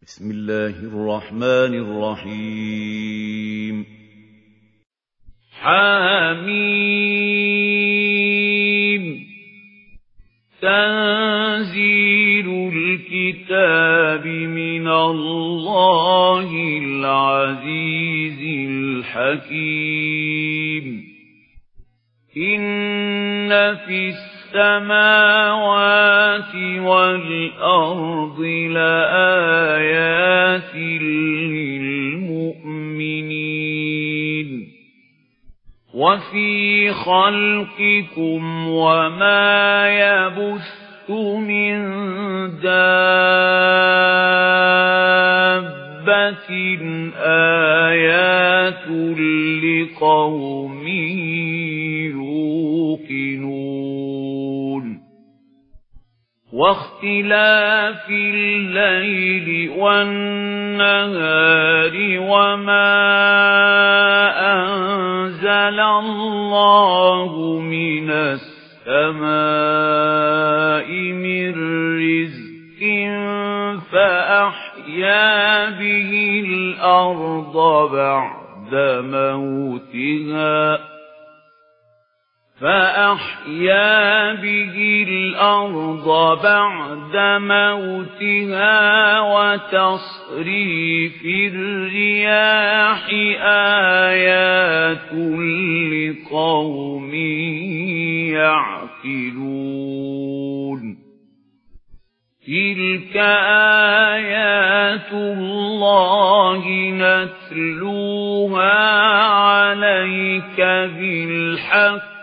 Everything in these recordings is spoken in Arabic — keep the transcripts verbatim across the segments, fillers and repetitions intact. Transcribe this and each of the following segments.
بسم الله الرحمن الرحيم حميم تنزيل الكتاب من الله العزيز الحكيم إن في السماوات والأرض لآيات للمؤمنين وفي خلقكم وما يبث من دابة آيات لقوم يوقنون واختلاف الليل والنهار وما أنزل الله من السماء من رزق فأحيا به الأرض بعد موتها فأحيا به الأرض بعد موتها وتصريف الرياح آيات لقوم يعقلون تلك آيات الله نتلوها عليك بالحق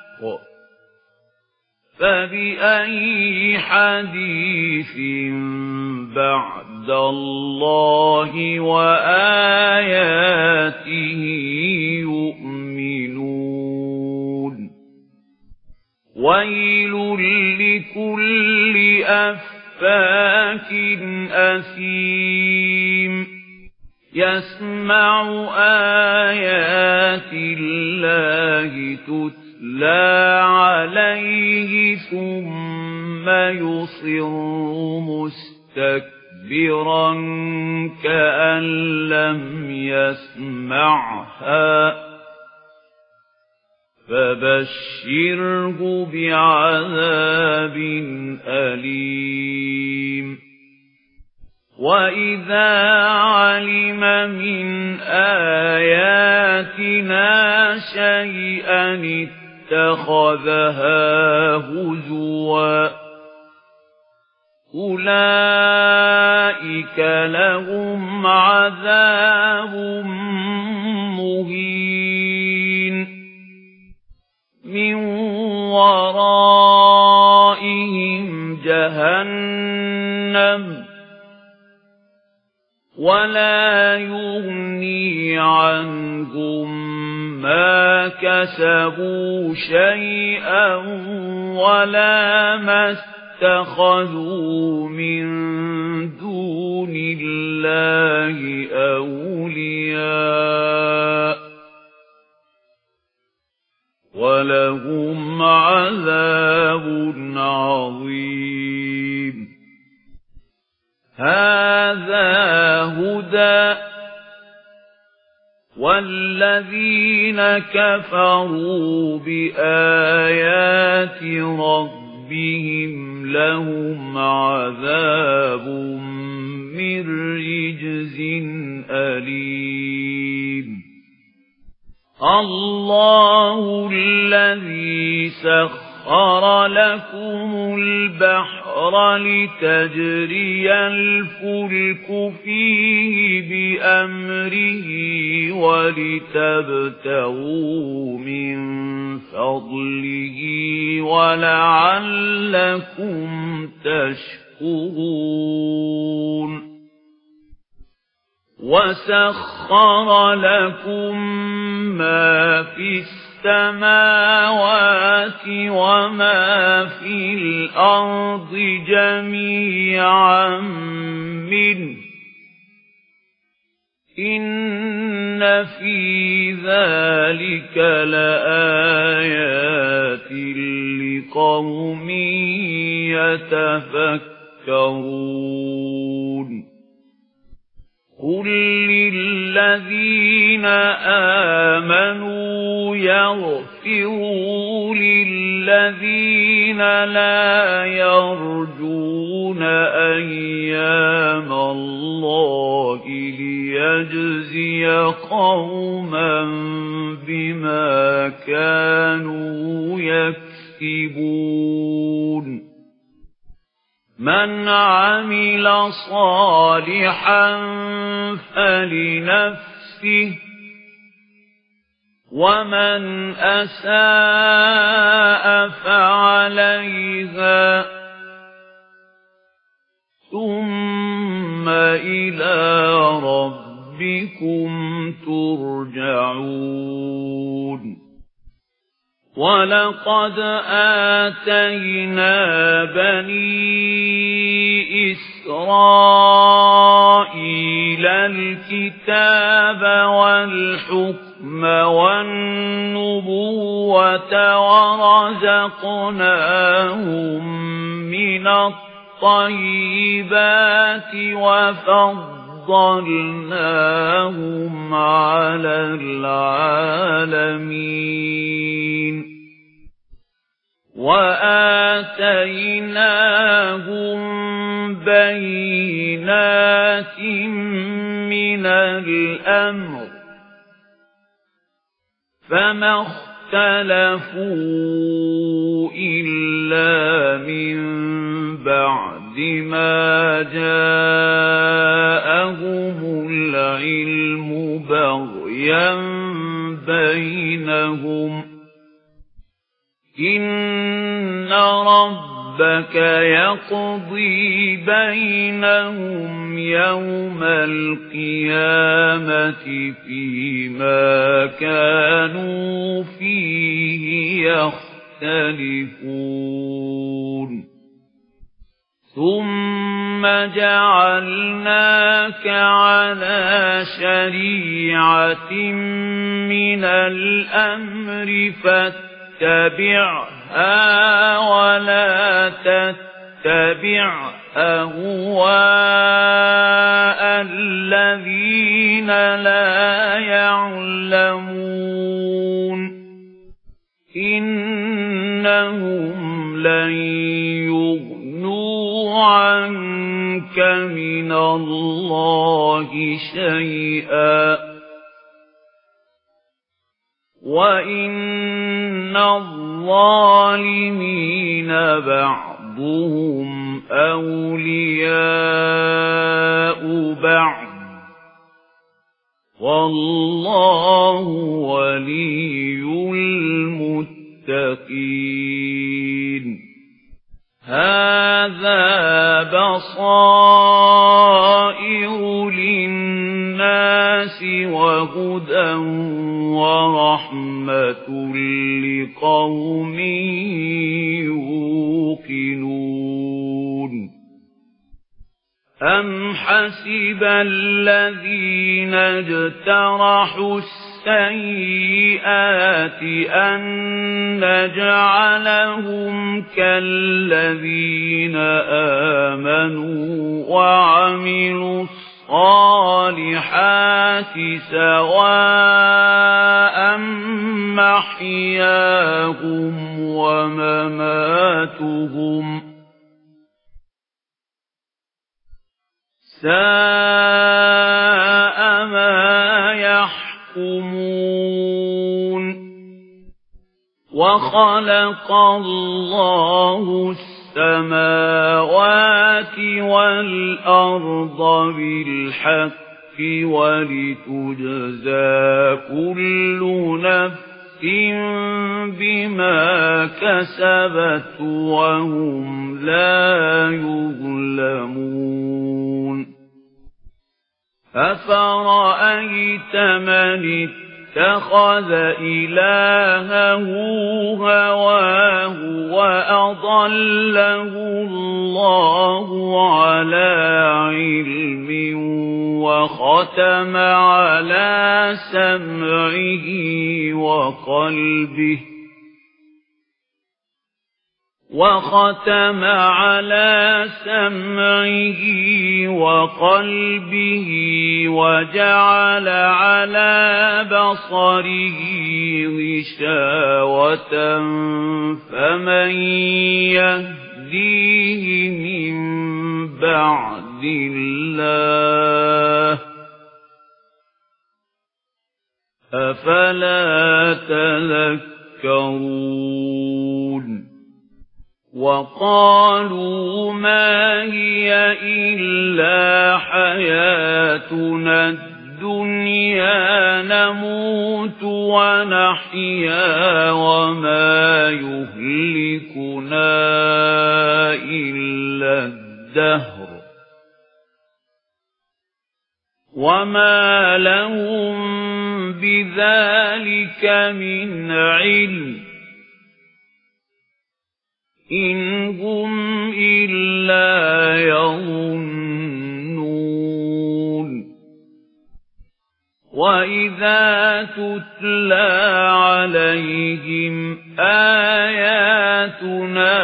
فبأي حديث بعد الله وآياته يؤمنون ويل لكل أفاك أثيم يسمع آيات الله تتلى لا عليه ثم يصر مستكبرا كأن لم يسمعها فبشره بعذاب أليم وإذا علم من آياتنا شيئا اتخذها هزوا أولئك لهم عذاب مهين من ورائهم جهنم ولا يغني عنهم ما كسبوا شيئا ولا ما اتخذوا من دون الله أولياء ولهم عذاب عظيم هذا هدى والذين كفروا بآيات ربهم لهم عذاب من رجز أليم الله الذي سخر لكم البحر لتجري الفلك فيه بأمره ولتبتغوا من فضله ولعلكم تشكرون وسخر لكم ما في السماوات وما في الأرض جميعا منه إن في ذلك لآيات لقوم يتفكرون قُل لِّلَّذِينَ آمَنُوا يَغْفِرُوا لِلَّذِينَ لَا يَرْجُونَ أَيَّامَ اللَّهِ لِيَجْزِيَ قَوْمًا بِمَا كَانُوا يَكْسِبُونَ مَنْ عَمِلَ صَالِحًا فَلِنَفْسِهِ وَمَنْ أَسَاءَ فَعَلَيْهَا ثُمَّ إِلَى رَبِّكُمْ تُرْجَعُونَ وَلَقَدْ آتَيْنَا بَنِي إِسْرَائِيلَ الْكِتَابَ وَالْحُكْمَ وَالنُّبُوَّةَ وَرَزَقْنَاهُم مِّنَ الطَّيِّبَاتِ وَفَضَّلْنَاهُمْ عَلَى الْعَالَمِينَ وَآتَيْنَاهُمْ بَيِّنَاتٍ مِنَ الْأَمْرِ فَمَا اخْتَلَفُوا إِلَّا مِن بَعْدِ مَا جَاءَهُمُ الْعِلْمُ بَغْيًا بَيْنَهُمْ إِنَّ رَبَّكَ يَقْضِي بَيْنَهُمْ يَوْمَ الْقِيَامَةِ فِيمَا كَانُوا فِيهِ يَخْتَلِفُونَ ثُمَّ جَعَلْنَاكَ عَلَى شَرِيعَةٍ مِنَ الْأَمْرِ فاتبعها ولا تتبع أهواء الذين لا يعلمون إنهم لن يغنوا عنك من الله شيئا وَإِنَّ الظَّالِمِينَ بَعْضُهُمْ أَوْلِيَاءُ بَعْضٍ وَاللَّهُ وَلِيُّ الْمُتَّقِينَ هَذَا بَصَائِرُ لِلنَّاسِ وَهُدًى وَرَحْمَةٌ لِقَوْمٍ يُوقِنُونَ أَمْ حَسِبَ الَّذِينَ اجْتَرَحُوا السَّيِّئَاتِ أَن نَّجْعَلَهُمْ كَالَّذِينَ آمَنُوا وَعَمِلُوا الصَّالِحَاتِ سَوَاءً مَحْيَاهُمْ وَمَمَاتُهُمْ سَاءَ مَا يَحْكُمُونَ وَخَلَقَ اللَّهُ السَّمَاوَاتِ وَالْأَرْضَ بِالْحَقِّ وَلِتُجْزَى كُلُّ نَفْسٍ بِمَا كَسَبَتْ وَهُمْ لَا يُظْلَمُونَ أَفَرَأَيْتَ مَنِ اتَّخَذَ إِلَٰهَهُ هَوَاهُ وَأَضَلَّهُ اللَّهُ عَلَىٰ عِلْمٍ وَخَتَمَ عَلَىٰ سَمْعِهِ وَقَلْبِهِ وختم على سمعه وقلبه وجعل على بصره غشاوة فمن يهديه من بعد الله أفلا تذكرون وقالوا ما هي إلا حياتنا الدنيا نموت ونحيا وما يهلكنا إلا الدهر وما لهم بذلك من علم إن هم إلا يظنون وإذا تتلى عليهم آياتنا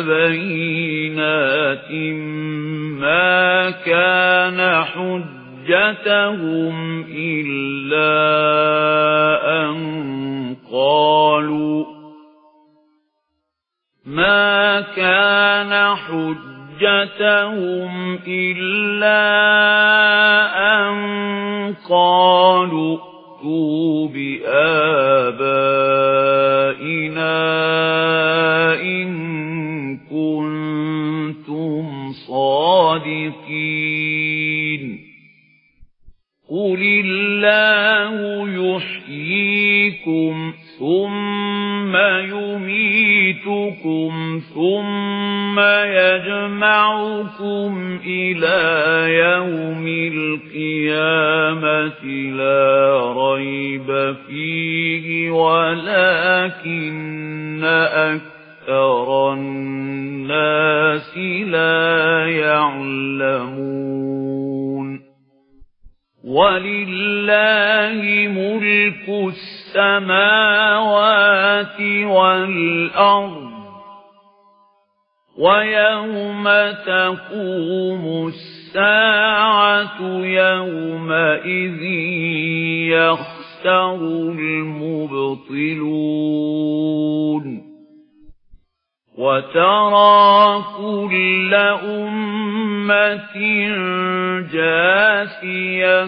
بينات ما كان حجتهم إلا أن قالوا ما كان حجتهم إلا أن قالوا ائتوا بآبائنا إن كنتم صادقين قل الله يحييكم ثم يميتكم ثم يجمعكم إلى يوم القيامة لا ريب فيه ولكن أكثر الناس لا يعلمون ولله ملك السماوات والأرض ويوم تقوم الساعة يومئذ يخسر المبطلون وترى كل أمة جاثية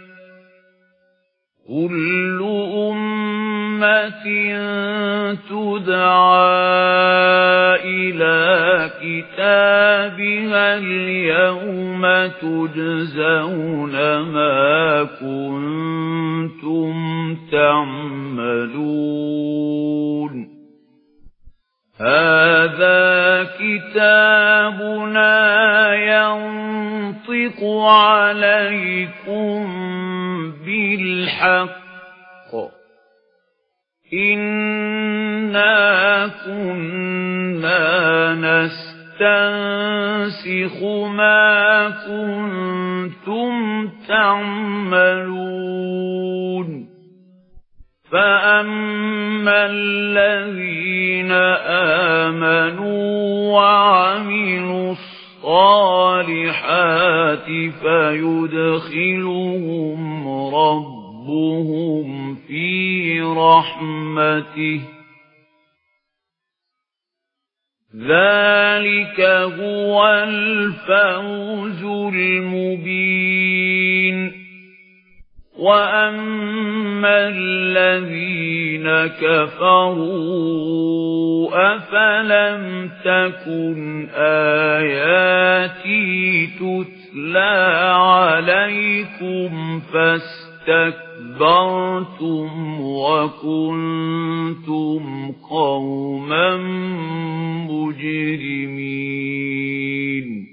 كل أمة تدعى إلى كتابها اليوم تجزون ما كنتم تعملون هذا كتابنا ينطق عليكم بالحق إنا كنا نستنسخ ما كنتم تعملون فأما الذين آمنوا وعملوا الصالحات فيدخلهم ربهم في رحمته ذلك هو الفوز المبين وأما الذين كفروا أفلم تكن آياتي تتلى عليكم فاستكبرتم وكنتم قوما مجرمين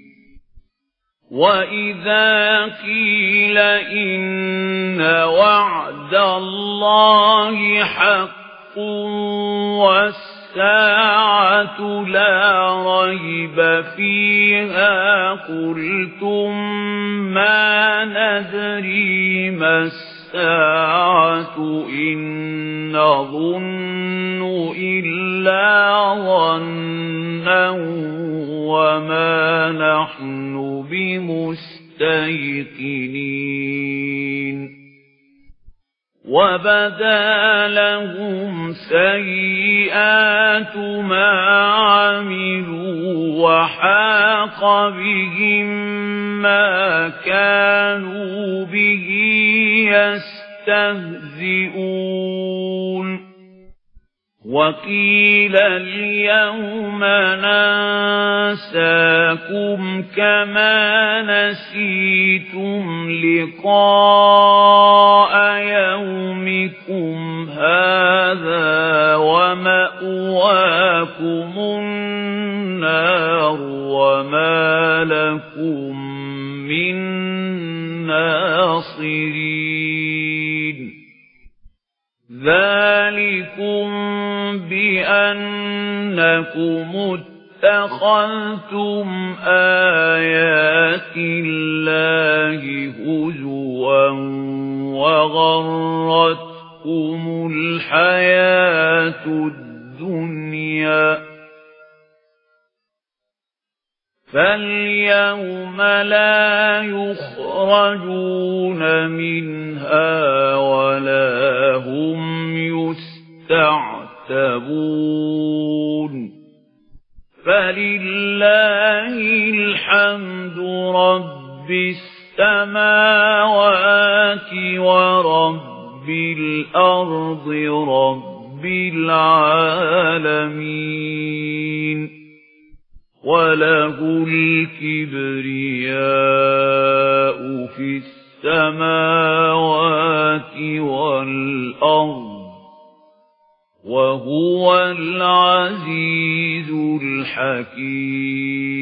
وَإِذَا قِيلَ إِنَّ وَعْدَ اللَّهِ حَقٌّ وَالسَّاعَةُ لَا رَيْبَ فِيهَا قُلْتُم مَّا نَدْرِي مَا السَّاعَةُ إِن نَّظُنُّ إِلَّا ظَنًّا ظُنًّا وَمَا نَحْنُ بِمُسْتَيْقِنِينَ وَبَدَا لَهُمْ سَيِّئَاتُ مَا عَمِلُوا وَحَاقَ بِهِم مَّا كَانُوا بِهِ يَسْتَهْزِئُونَ وَقِيلَ الْيَوْمَ نَنسَاكُمْ كَمَا نَسِيتُمْ لِقَاءَ يَوْمِكُمْ هَذَا وَمَأْوَاكُمُ النَّارُ وَمَا لَكُمْ مِنْ نَاصِرِينَ ذَلِكُمْ بِأَنَّكُمُ اتَّخَذْتُمْ آيَاتِ اللَّهِ هُزُوًا وَغَرَّتْكُمُ الْحَيَاةُ الدُّنْيَا فَالْيَوْمَ لَا يُخْرَجُونَ مِنْهَا وَلَا هُمْ يُسْتَعْتَبُونَ فَلِلَّهِ الْحَمْدُ رَبِّ السَّمَاوَاتِ وَرَبِّ الْأَرْضِ رَبِّ الْعَالَمِينَ وَلَهُ الْكِبْرِيَاءُ فِي السَّمَاوَاتِ وَالْأَرْضِ وَهُوَ الْعَزِيزُ الْحَكِيمُ